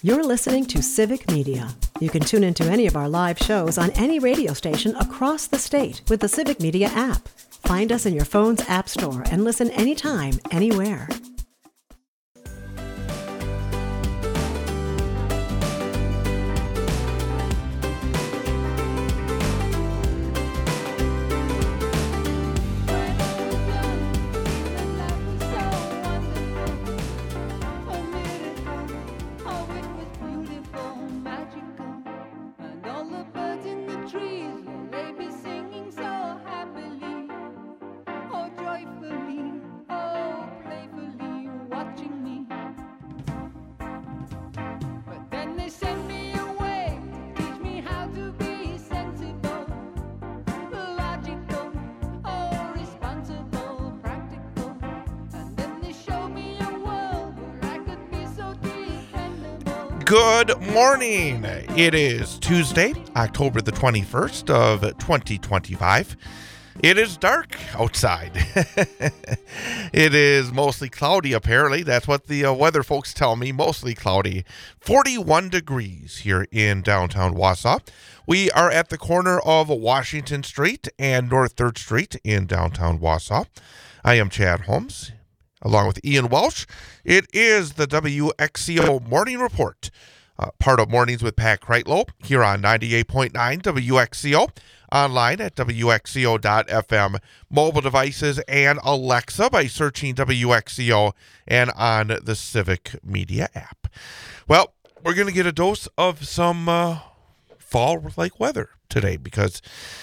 You're listening to Civic Media. You can tune into any of our live shows on any radio station across the state with the Civic Media app. Find us in your phone's app store and listen anytime, anywhere. Good morning. It is Tuesday, October the 21st of 2025. It is dark outside. It is mostly cloudy, apparently. That's what the weather folks tell me, mostly cloudy. 41 degrees here in downtown Wausau. We are at the corner of Washington Street and North 3rd Street in downtown Wausau. I am Chad Holmes, along with Ian Welsh. It is the WXCO Morning Report, part of Mornings with Pat Kreitlow, here on 98.9 WXCO, online at WXCO.FM, mobile devices, and Alexa by searching WXCO, and on the Civic Media app. Well, we're going to get a dose of some fall-like weather today, because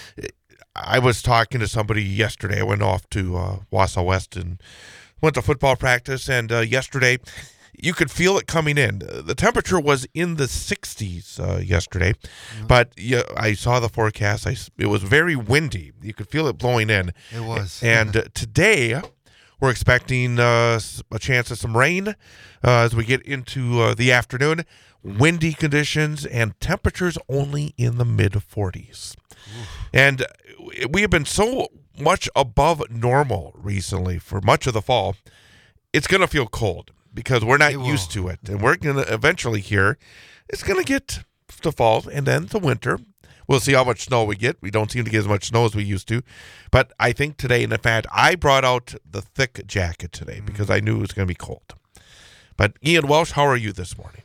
I was talking to somebody yesterday. I went off to Wausau West and went to football practice, and yesterday you could feel it coming in. The temperature was in the 60s yesterday, but I saw the forecast. It was very windy. You could feel it blowing in. It was. And today we're expecting a chance of some rain as we get into the afternoon. Windy conditions and temperatures only in the mid-40s. And we have been so much above normal recently for much of the fall. It's going to feel cold because we're not used to it. And we're going to eventually here, it's going to get to fall and then to winter. We'll see how much snow we get. We don't seem to get as much snow as we used to. But I think today, and in fact, I brought out the thick jacket today because I knew it was going to be cold. But Ian Welsh, how are you this morning?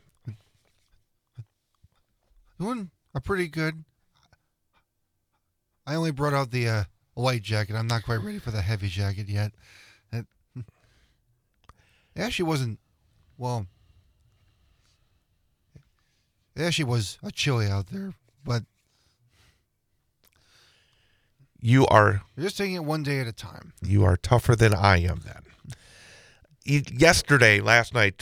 Doing pretty good. I only brought out the light jacket. I'm not quite ready for the heavy jacket yet. It actually wasn't, well, it actually was chilly out there, but you're just taking it one day at a time. You are tougher than I am then. Last night,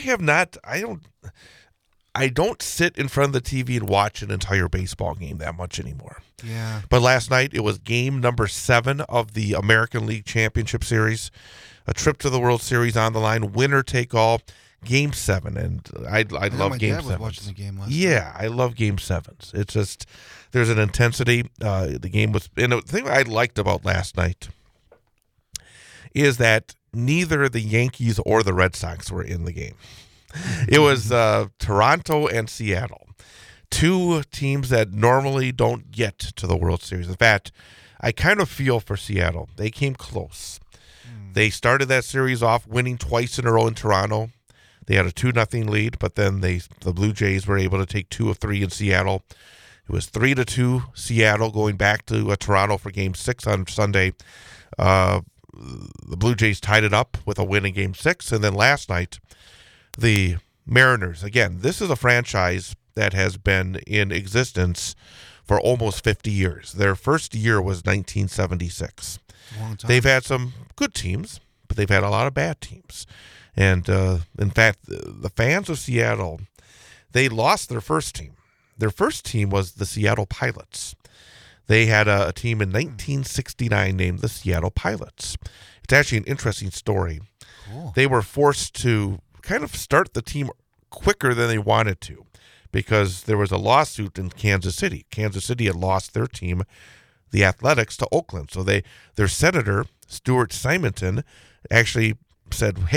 I don't sit in front of the TV and watch an entire baseball game that much anymore. Yeah. But last night, it was game number 7 of the American League Championship Series. A trip to the World Series on the line, winner take all, game 7. And I love game 7. My dad was watching the game last night. Yeah, I love game 7s. It's just, there's an intensity. The game was, and the thing I liked about last night is that neither the Yankees or the Red Sox were in the game. It was Toronto and Seattle, 2 teams that normally don't get to the World Series. In fact, I kind of feel for Seattle. They came close. They started that series off winning twice in a row in Toronto. They had a 2-0 lead, but then the Blue Jays were able to take 2 of 3 in Seattle. It was 3-2 Seattle going back to Toronto for Game 6 on Sunday. The Blue Jays tied it up with a win in Game 6, and then last night, the Mariners, again, this is a franchise that has been in existence for almost 50 years. Their first year was 1976. Long time. They've had some good teams, but they've had a lot of bad teams. And in fact, the fans of Seattle, they lost their first team. Their first team was the Seattle Pilots. They had a team in 1969 named the Seattle Pilots. It's actually an interesting story. Cool. They were forced to kind of start the team quicker than they wanted to because there was a lawsuit in Kansas City. Kansas City had lost their team, the Athletics, to Oakland. So their senator, Stuart Simonton, actually said, hey,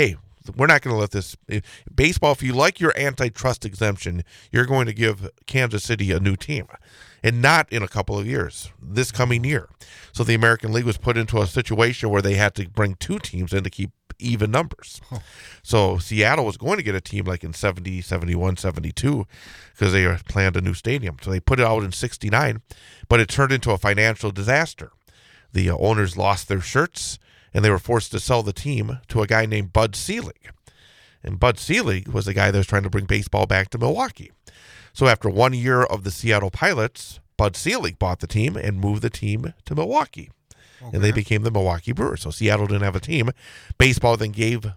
We're not going to let this baseball. If you like your antitrust exemption, you're going to give Kansas City a new team, and not in a couple of years, this coming year. So the American League was put into a situation where they had to bring two teams in to keep even numbers. So Seattle was going to get a team like in 70, 71, 72 because they planned a new stadium. So they put it out in 69, but it turned into a financial disaster. The owners lost their shirts, and they were forced to sell the team to a guy named Bud Selig. And Bud Selig was the guy that was trying to bring baseball back to Milwaukee. So after 1 year of the Seattle Pilots, Bud Selig bought the team and moved the team to Milwaukee. Okay. And they became the Milwaukee Brewers. So Seattle didn't have a team. Baseball then gave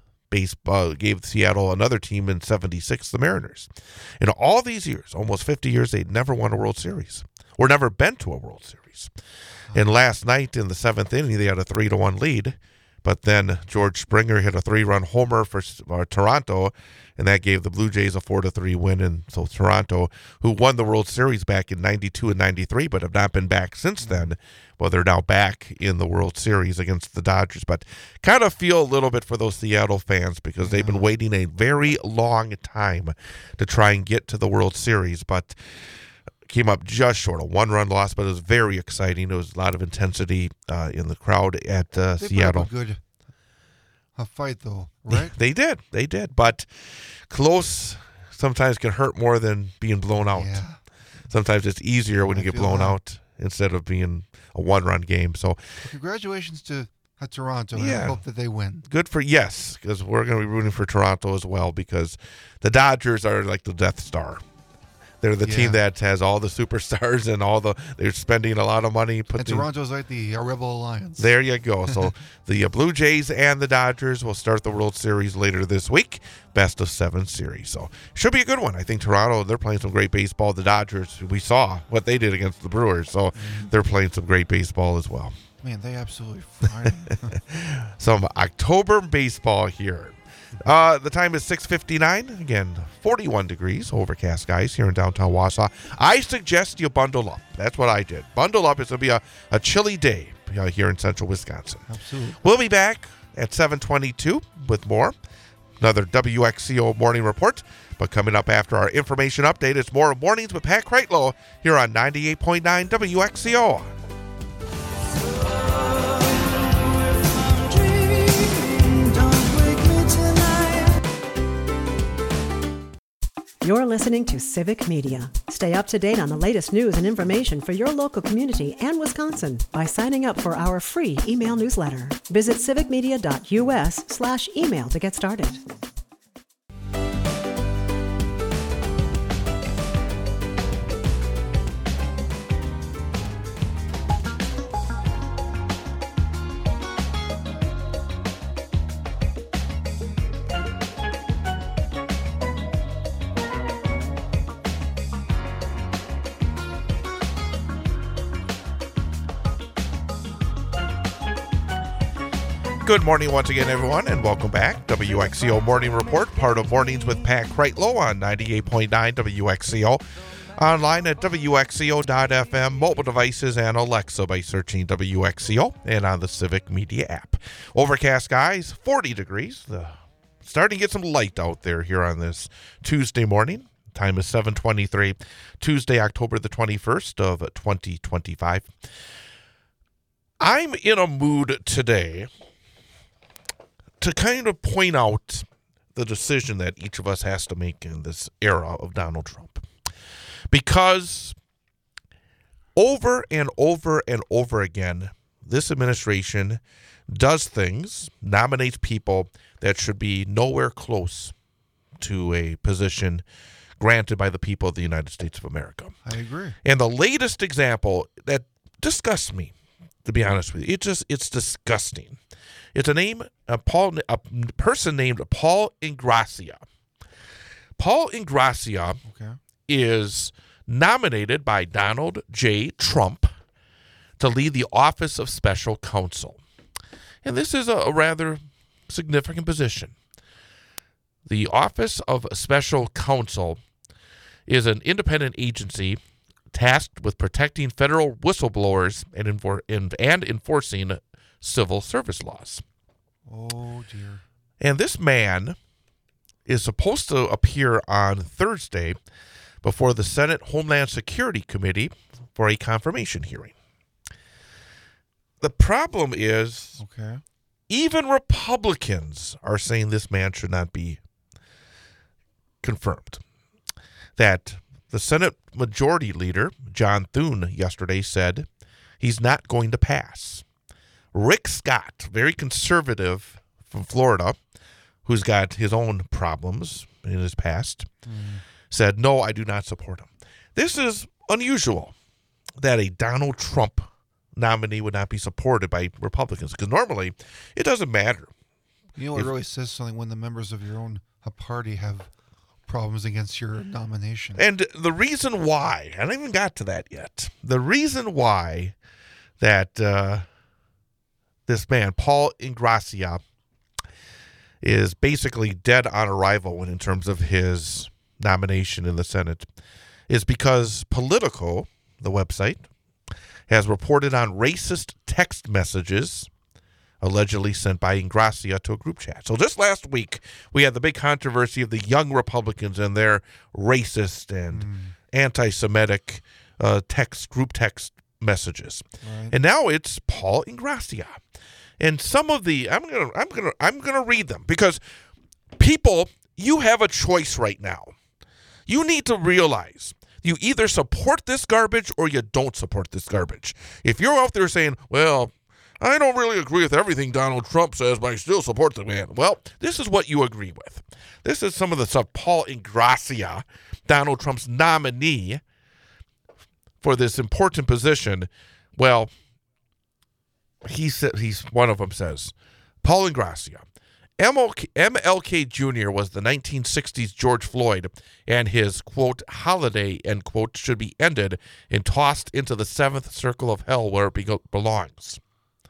Seattle another team in 76, the Mariners. In all these years, almost 50 years, they'd never won a World Series or never been to a World Series. And last night in the seventh inning, they had a 3-1 lead. But then George Springer hit a 3-run homer for Toronto, and that gave the Blue Jays a 4-3 win. And so Toronto, who won the World Series back in 92 and 93, but have not been back since then, well, they're now back in the World Series against the Dodgers. But kind of feel a little bit for those Seattle fans because they've been waiting a very long time to try and get to the World Series, but came up just short. A 1-run loss, but it was very exciting. There was a lot of intensity in the crowd at Seattle. They put up a fight, though, right? They did. But close sometimes can hurt more than being blown out. Yeah. Sometimes it's easier when you get blown out instead of being a 1-run game. So congratulations to Toronto. And Yeah. I hope that they win. good for, yes, because we're going to be rooting for Toronto as well because the Dodgers are like the Death Star. They're the team that has all the superstars and they're spending a lot of money. And Toronto's like the Rebel Alliance. There you go. So the Blue Jays and the Dodgers will start the World Series later this week. Best of 7 series. So should be a good one. I think Toronto, they're playing some great baseball. The Dodgers, we saw what they did against the Brewers. So they're playing some great baseball as well. Man, they absolutely fire. Some October baseball here. The time is 6:59. Again, 41 degrees, overcast skies here in downtown Wausau. I suggest you bundle up. That's what I did. Bundle up. It's going to be a chilly day here in central Wisconsin. Absolutely. We'll be back at 7:22 with more. Another WXCO morning report. But coming up after our information update, it's more Mornings with Pat Kreitlow here on 98.9 WXCO. You're listening to Civic Media. Stay up to date on the latest news and information for your local community and Wisconsin by signing up for our free email newsletter. Visit civicmedia.us/email to get started. Good morning once again, everyone, and welcome back. WXCO Morning Report, part of Mornings with Pat Kreitlow on 98.9 WXCO. Online at WXCO.FM, mobile devices, and Alexa by searching WXCO, and on the Civic Media app. Overcast skies, 40 degrees. Starting to get some light out there here on this Tuesday morning. Time is 7:23, Tuesday, October the 21st of 2025. I'm in a mood today to kind of point out the decision that each of us has to make in this era of Donald Trump. Because over and over and over again, this administration does things, nominates people that should be nowhere close to a position granted by the people of the United States of America. I agree. And the latest example that disgusts me, to be honest with you, it's disgusting. It's a person named Paul Ingrassia. Paul Ingrassia is nominated by Donald J. Trump to lead the Office of Special Counsel. And this is a rather significant position. The Office of Special Counsel is an independent agency tasked with protecting federal whistleblowers and enforcing civil service laws. Oh, dear. And this man is supposed to appear on Thursday before the Senate Homeland Security Committee for a confirmation hearing. The problem is, even Republicans are saying this man should not be confirmed. That the Senate Majority Leader, John Thune, yesterday said he's not going to pass. Rick Scott, very conservative from Florida, who's got his own problems in his past, said, no, I do not support him. This is unusual that a Donald Trump nominee would not be supported by Republicans, because normally it doesn't matter. You know, it really says something when the members of your own party have problems against your nomination. And the reason why, I haven't even got to that yet, the reason why that this man, Paul Ingrassia, is basically dead on arrival in terms of his nomination in the Senate is because Politico, the website, has reported on racist text messages allegedly sent by Ingrassia to a group chat. So just last week, we had the big controversy of the young Republicans and their racist and anti-Semitic group text messages. Right. And now it's Paul Ingrassia. And some of the I'm gonna read them, because people, you have a choice right now. You need to realize you either support this garbage or you don't support this garbage. If you're out there saying, well, I don't really agree with everything Donald Trump says, but I still support the man. Well, this is what you agree with. This is some of the stuff Paul Ingrassia, Donald Trump's nominee for this important position, well, he said, one of them says, Paul Ingrassia, MLK Jr. was the 1960s George Floyd, and his, quote, holiday, end quote, should be ended and tossed into the seventh circle of hell where it belongs.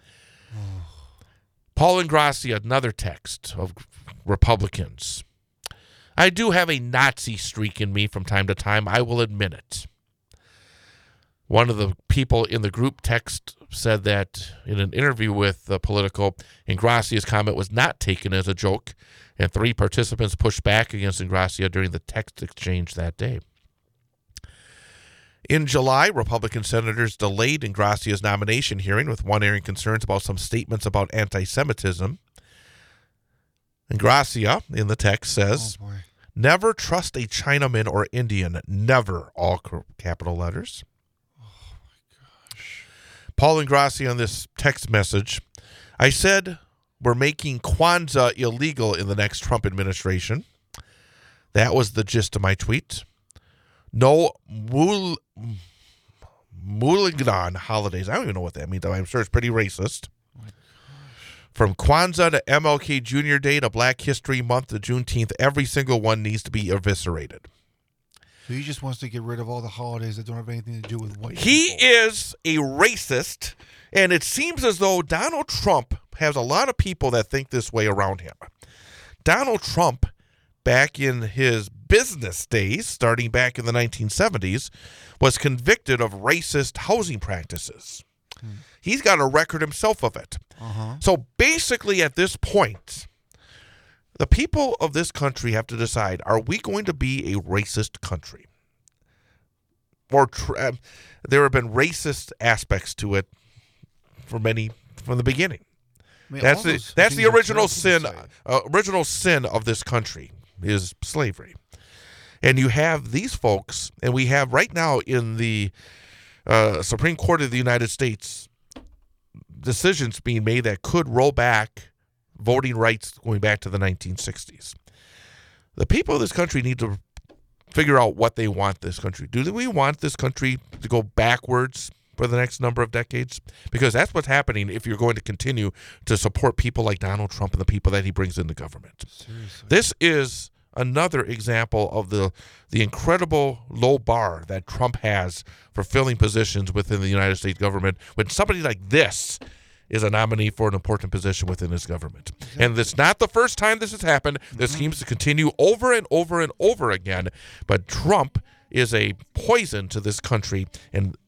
Paul Ingrassia, another text of Republicans. I do have a Nazi streak in me from time to time, I will admit it. One of the people in the group text said that in an interview with Politico, Ingrassia's comment was not taken as a joke, and 3 participants pushed back against Ingrassia during the text exchange that day. In July, Republican senators delayed Ingrassia's nomination hearing, with one airing concerns about some statements about anti-Semitism. Ingrassia, in the text, says, never trust a Chinaman or Indian, never, all capital letters. Paul Ingrassia on this text message, I said we're making Kwanzaa illegal in the next Trump administration. That was the gist of my tweet. No Mulligan holidays. I don't even know what that means. I'm sure it's pretty racist. From Kwanzaa to MLK Jr. Day to Black History Month to Juneteenth, every single one needs to be eviscerated. So he just wants to get rid of all the holidays that don't have anything to do with white people. He is a racist, and it seems as though Donald Trump has a lot of people that think this way around him. Donald Trump, back in his business days, starting back in the 1970s, was convicted of racist housing practices. He's got a record himself of it. So basically at this point, the people of this country have to decide, are we going to be a racist country? Or there have been racist aspects to it from the beginning. I mean, that's the original sin. Original sin of this country is slavery. And you have these folks, and we have right now in the Supreme Court of the United States decisions being made that could roll back voting rights going back to the 1960s. The people of this country need to figure out what they want this country. Do we want this country to go backwards for the next number of decades? Because that's what's happening if you're going to continue to support people like Donald Trump and the people that he brings into government. Seriously. This is another example of the incredible low bar that Trump has for filling positions within the United States government when somebody like this is a nominee for an important position within his government. Exactly. And it's not the first time this has happened. This seems to continue over and over and over again. But Trump is a poison to this country. And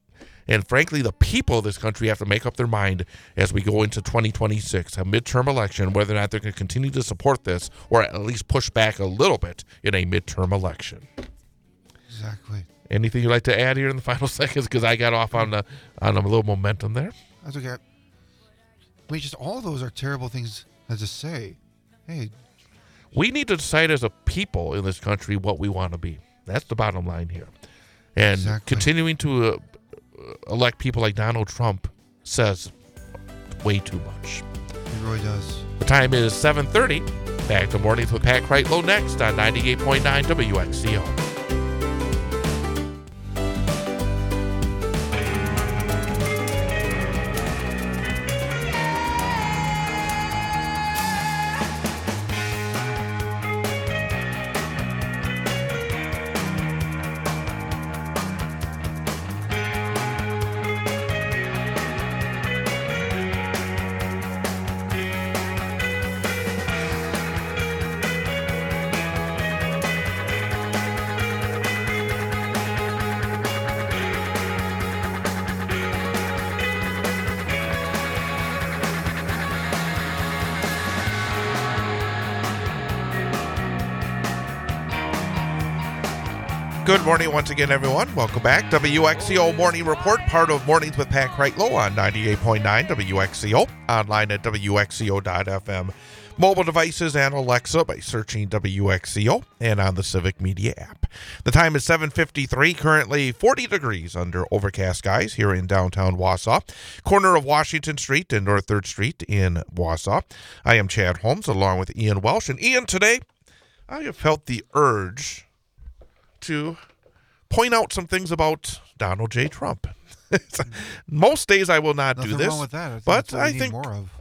And frankly, the people of this country have to make up their mind as we go into 2026, a midterm election, whether or not they're going to continue to support this or at least push back a little bit in a midterm election. Exactly. Anything you'd like to add here in the final seconds? Because I got off on a little momentum there. That's okay. I mean, just all those are terrible things to say. Hey, we need to decide as a people in this country what we want to be. That's the bottom line here. And continuing to elect people like Donald Trump says way too much. It really does. The time is 7:30. Back to Mornings with Pat Kreitlow next on 98.9 WXCO. Good morning once again, everyone. Welcome back. WXCO Morning Report, part of Mornings with Pat Kreitlow on 98.9 WXCO, online at WXCO.FM, mobile devices and Alexa by searching WXCO, and on the Civic Media app. The time is 7:53, currently 40 degrees under overcast skies here in downtown Wausau, corner of Washington Street and North 3rd Street in Wausau. I am Chad Holmes along with Ian Welsh. And Ian, today I have felt the urge to point out some things about Donald J. Trump. Most days I will not do this, wrong with that. but I think more of.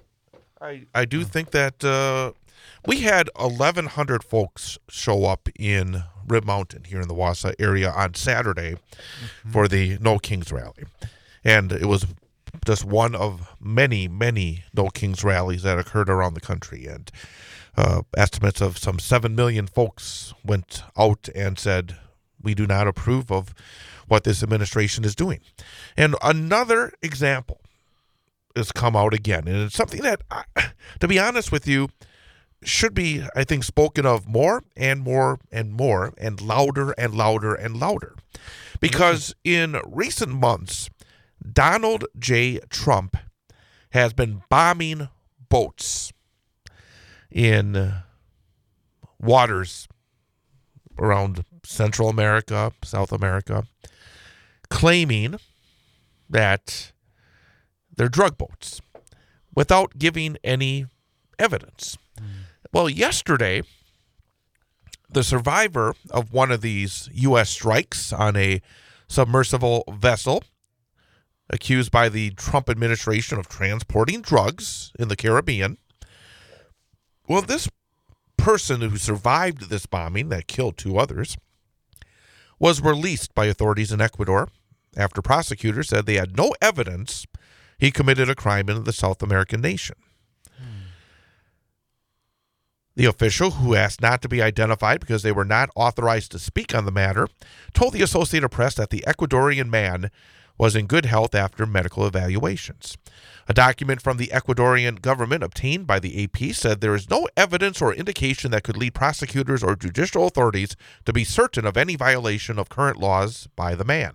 I do think that we had 1,100 folks show up in Rib Mountain here in the Wausau area on Saturday for the No Kings rally, and it was just one of many, many No Kings rallies that occurred around the country. And estimates of some 7 million folks went out and said, we do not approve of what this administration is doing. And another example has come out again. And it's something that, to be honest with you, should be, I think, spoken of more and more and more and louder and louder and louder. Because in recent months, Donald J. Trump has been bombing boats in waters around Central America, South America, claiming that they're drug boats without giving any evidence. Well, yesterday, the survivor of one of these U.S. strikes on a submersible vessel accused by the Trump administration of transporting drugs in the Caribbean. Well, this person who survived this bombing that killed 2 others was released by authorities in Ecuador after prosecutors said they had no evidence he committed a crime in the South American nation. The official, who asked not to be identified because they were not authorized to speak on the matter, told the Associated Press that the Ecuadorian man was in good health after medical evaluations. A document from the Ecuadorian government obtained by the AP said there is no evidence or indication that could lead prosecutors or judicial authorities to be certain of any violation of current laws by the man.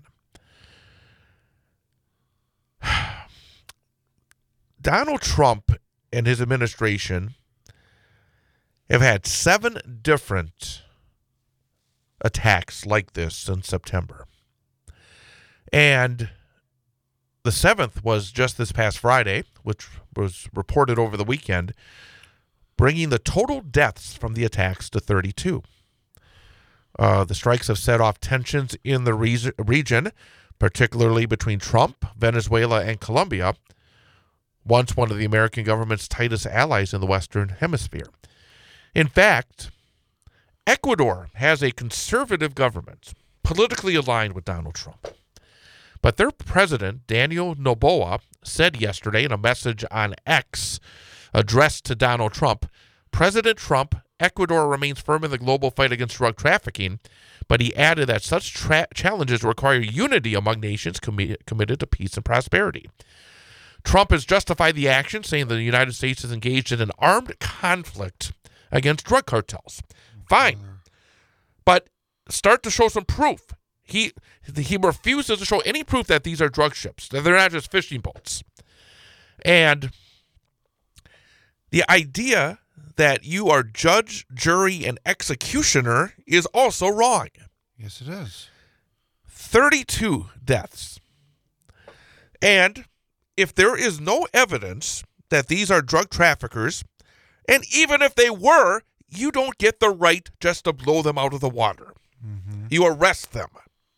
Donald Trump and his administration have had 7 different attacks like this since September. And the 7th was just this past Friday, which was reported over the weekend, bringing the total deaths from the attacks to 32. The strikes have set off tensions in the region, particularly between Trump, Venezuela, and Colombia, once one of the American government's tightest allies in the Western Hemisphere. In fact, Ecuador has a conservative government, politically aligned with Donald Trump. But their president, Daniel Noboa, said yesterday in a message on X addressed to Donald Trump, President Trump Ecuador remains firm in the global fight against drug trafficking, but he added that such challenges require unity among nations committed to peace and prosperity. Trump has justified the action, saying that the United States is engaged in an armed conflict against drug cartels. Fine, but start to show some proof. He refuses to show any proof that these are drug ships, that they're not just fishing boats. And the idea that you are judge, jury, and executioner is also wrong. Yes, it is. 32 deaths. And if there is no evidence that these are drug traffickers, and even if they were, you don't get the right just to blow them out of the water. Mm-hmm. You arrest them.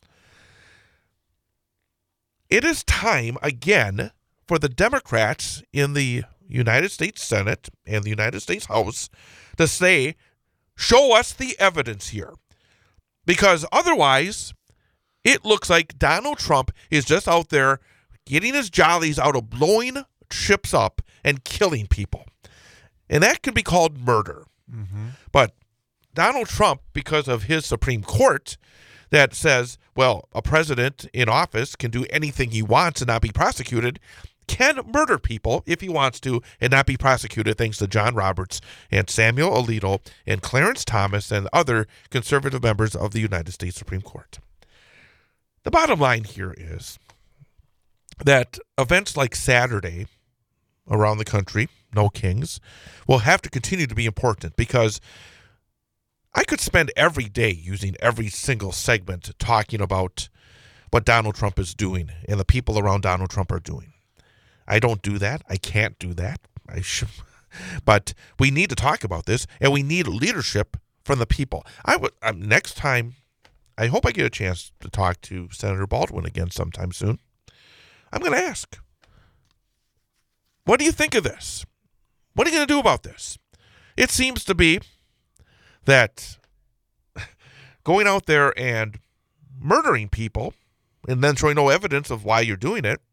It is time, again, for the Democrats in the United States Senate and the United States House to say, show us the evidence here. Because otherwise, it looks like Donald Trump is just out there getting his jollies out of blowing ships up and killing people. And that can be called murder. Mm-hmm. But Donald Trump, because of his Supreme Court that says, well, a president in office can do anything he wants and not be prosecuted, can murder people if he wants to and not be prosecuted, thanks to John Roberts and Samuel Alito and Clarence Thomas and other conservative members of the United States Supreme Court. The bottom line here is that events like Saturday around the country, no kings, will have to continue to be important, because I could spend every day using every single segment talking about what Donald Trump is doing and the people around Donald Trump are doing. I don't do that. I can't do that. I should, but we need to talk about this, and we need leadership from the people. Next time, I hope I get a chance to talk to Senator Baldwin again sometime soon. I'm going to ask, what do you think of this? What are you going to do about this? It seems to be that going out there and murdering people and then showing no evidence of why you're doing it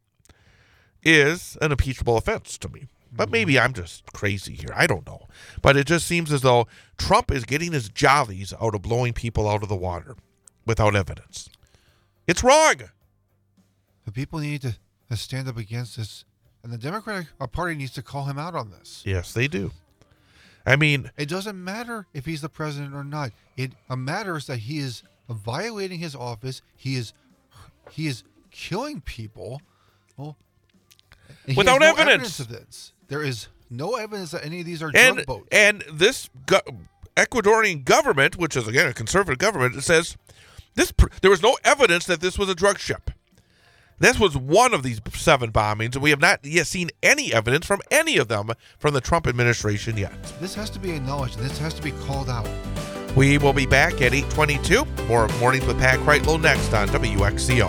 is an impeachable offense to me. But maybe I'm just crazy here. I don't know. But it just seems as though Trump is getting his jollies out of blowing people out of the water without evidence. It's wrong. The people need to stand up against this, and the Democratic Party needs to call him out on this. Yes, they do. I mean, it doesn't matter if he's the president or not. It matters that he is violating his office. He is killing people. Well, without evidence of this. There is no evidence that any of these are drug boats. And this Ecuadorian government, which is, again, a conservative government, it says there was no evidence that this was a drug ship. This was one of these 7 bombings, and we have not yet seen any evidence from any of them from the Trump administration yet. This has to be acknowledged, and this has to be called out. We will be back at 8:22. More Mornings with Pat Kreitlow next on WXCO.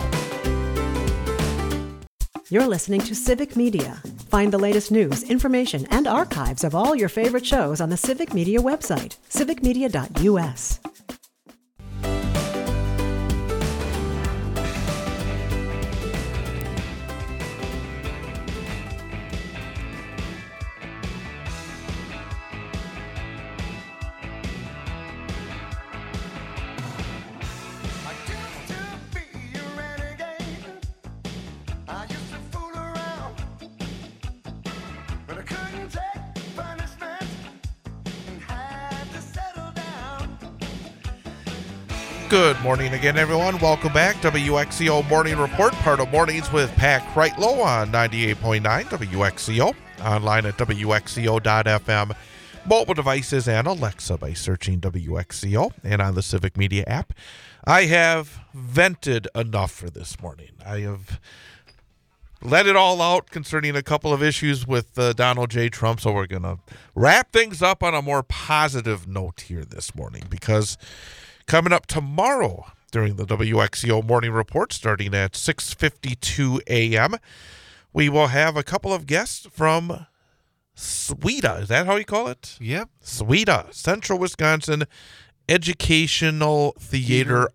You're listening to Civic Media. Find the latest news, information, and archives of all your favorite shows on the Civic Media website, civicmedia.us. Good morning again, everyone. Welcome back. WXCO Morning Report, part of Mornings with Pat Kreitlow on 98.9 WXCO. Online at WXCO.FM. Mobile devices and Alexa by searching WXCO, and on the Civic Media app. I have vented enough for this morning. I have let it all out concerning a couple of issues with Donald J. Trump, so we're going to wrap things up on a more positive note here this morning, because coming up tomorrow during the WXCO Morning Report, starting at 6:52 a.m., we will have a couple of guests from SWEDA. Is that how you call it? Yep. SWEDA, Central Wisconsin Educational Theater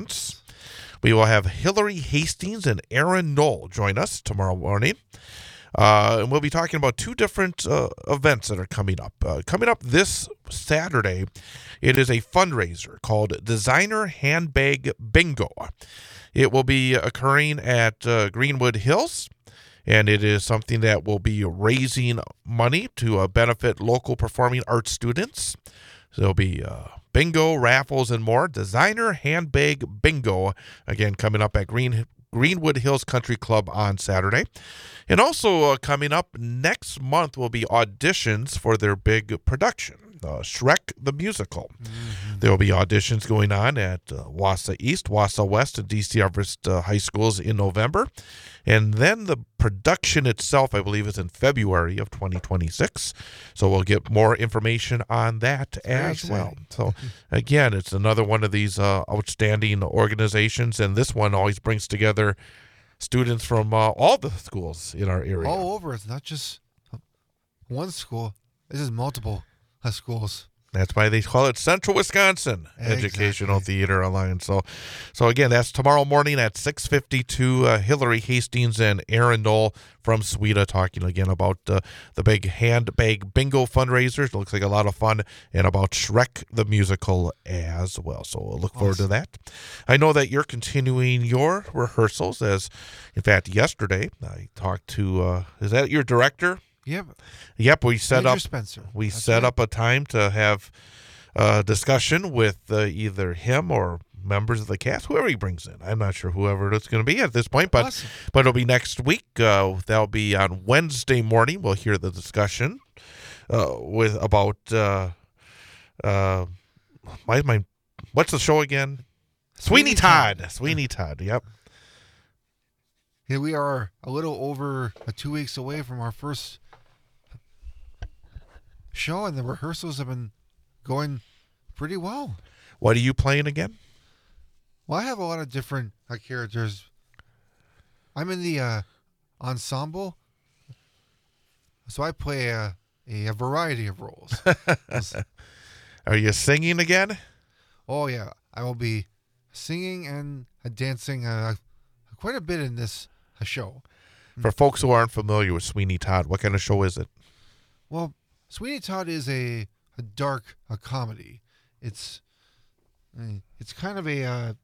Alliance. We will have Hillary Hastings and Aaron Knoll join us tomorrow morning. And we'll be talking about two different events that are coming up. Coming up this Saturday, it is a fundraiser called Designer Handbag Bingo. It will be occurring at Greenwood Hills, and it is something that will be raising money to benefit local performing arts students. So there'll be bingo, raffles, and more. Designer Handbag Bingo, again, coming up at Greenwood Hills Country Club on Saturday. And also coming up next month will be auditions for their big production, Shrek the Musical. Mm-hmm. There will be auditions going on at Wausau East, Wausau West, and D.C. Everest High Schools in November. And then the production itself, I believe, is in February of 2026. So we'll get more information on that as well. So, again, it's another one of these outstanding organizations. And this one always brings together students from all the schools in our area. All over. It's not just one school. This is multiple schools. That's why they call it Central Wisconsin Educational Theater Alliance. So again, that's tomorrow morning at 6:52. Hillary Hastings and Aaron Knoll from SWETA talking again about the big handbag bingo fundraisers. It looks like a lot of fun, and about Shrek the Musical as well. So we'll look forward to that. I know that you're continuing your rehearsals, as in fact yesterday I talked to, is that your director? Yep. We set up. Spencer. We set up a time to have a discussion with either him or members of the cast, whoever he brings in. I'm not sure whoever it's going to be at this point, but it'll be next week. That'll be on Wednesday morning. We'll hear the discussion about what's the show again? Sweeney Todd. Sweeney Todd. Yep. Here we are, a little over 2 weeks away from our first show, and the rehearsals have been going pretty well. What are you playing again? Well, I have a lot of different characters. I'm in the ensemble, so I play a variety of roles. Are you singing again? Oh, yeah. I will be singing and dancing quite a bit in this show. For folks who aren't familiar with Sweeney Todd, what kind of show is it? Well, Sweeney Todd is a dark comedy. It's kind of a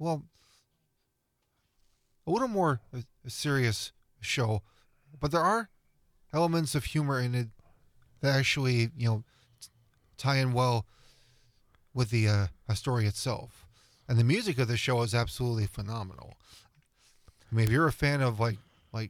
little more serious show, but there are elements of humor in it that actually tie in well with the story itself. And the music of the show is absolutely phenomenal. I mean, if you're a fan of if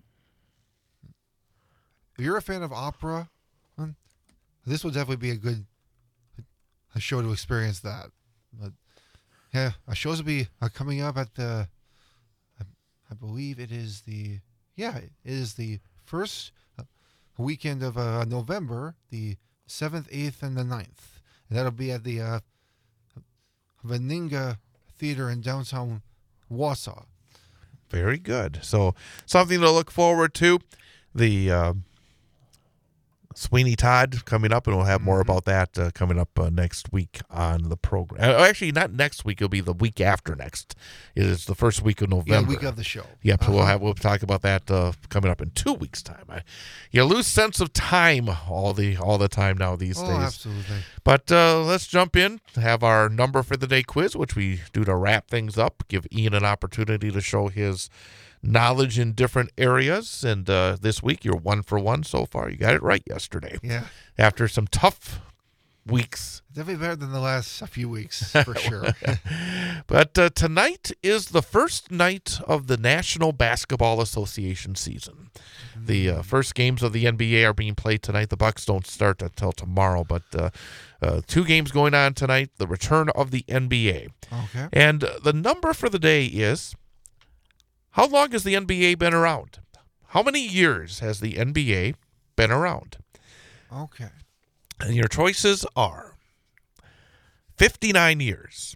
you're a fan of opera, this would definitely be a show to experience that. But yeah, our shows will be coming up at I believe it is the first weekend of November, the 7th, 8th, and the 9th. And that'll be at the Veninga Theater in downtown Wausau. Very good. So something to look forward to. The Sweeney Todd coming up, and we'll have more about that coming up next week on the program. Actually, not next week. It'll be the week after next. It is the first week of November. Yeah, week of the show. Yep. So we'll talk about that coming up in 2 weeks' time. You lose sense of time all the time now these days. Absolutely. But let's jump in. Have our number for the day quiz, which we do to wrap things up. Give Ian an opportunity to show his knowledge in different areas, and this week you're 1 for 1 so far. You got it right yesterday. Yeah. After some tough weeks. Definitely better than the last few weeks, for sure. But tonight is the first night of the National Basketball Association season. The first games of the NBA are being played tonight. The Bucks don't start until tomorrow, but 2 games going on tonight. The return of the NBA. Okay. And the number for the day is, how long has the NBA been around? How many years has the NBA been around? Okay. And your choices are 59 years,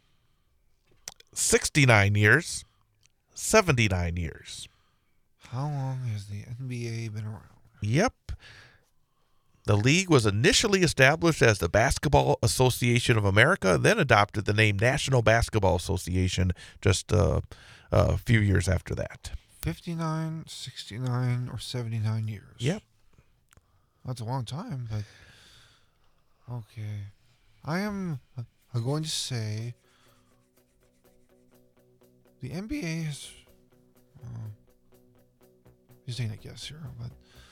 69 years, 79 years. How long has the NBA been around? Yep. The league was initially established as the Basketball Association of America, then adopted the name National Basketball Association just a few years after that. 59, 69, or 79 years. Yep. That's a long time, but okay. I'm going to say the NBA is. Just taking a guess here, but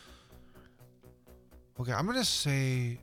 okay, I'm going to say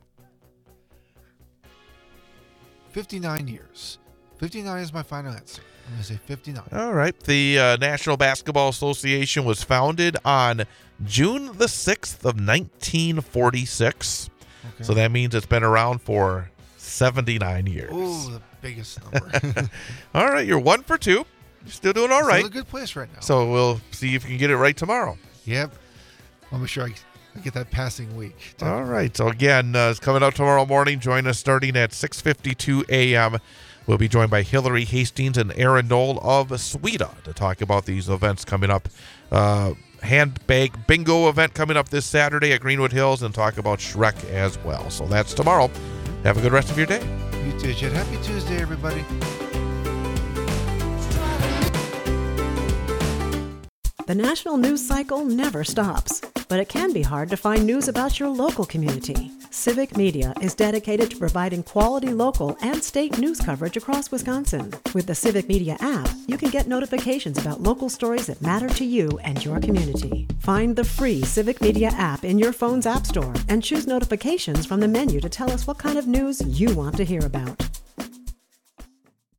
59 years. 59 is my final answer. I'm going to say 59. All right. The National Basketball Association was founded on June the 6th of 1946. Okay. So that means it's been around for 79 years. Oh, the biggest number. All right. You're 1 for 2. You're still doing all right. Still a good place right now. So we'll see if you can get it right tomorrow. Yep. I'll make sure I get that passing week. All right. So again, it's coming up tomorrow morning. Join us starting at 6:52 a.m. We'll be joined by Hillary Hastings and Aaron Knoll of Sweda to talk about these events coming up. Handbag bingo event coming up this Saturday at Greenwood Hills, and talk about Shrek as well. So that's tomorrow. Have a good rest of your day. You too, Jed. Happy Tuesday, everybody. The national news cycle never stops, but it can be hard to find news about your local community. Civic Media is dedicated to providing quality local and state news coverage across Wisconsin. With the Civic Media app, you can get notifications about local stories that matter to you and your community. Find the free Civic Media app in your phone's app store and choose notifications from the menu to tell us what kind of news you want to hear about.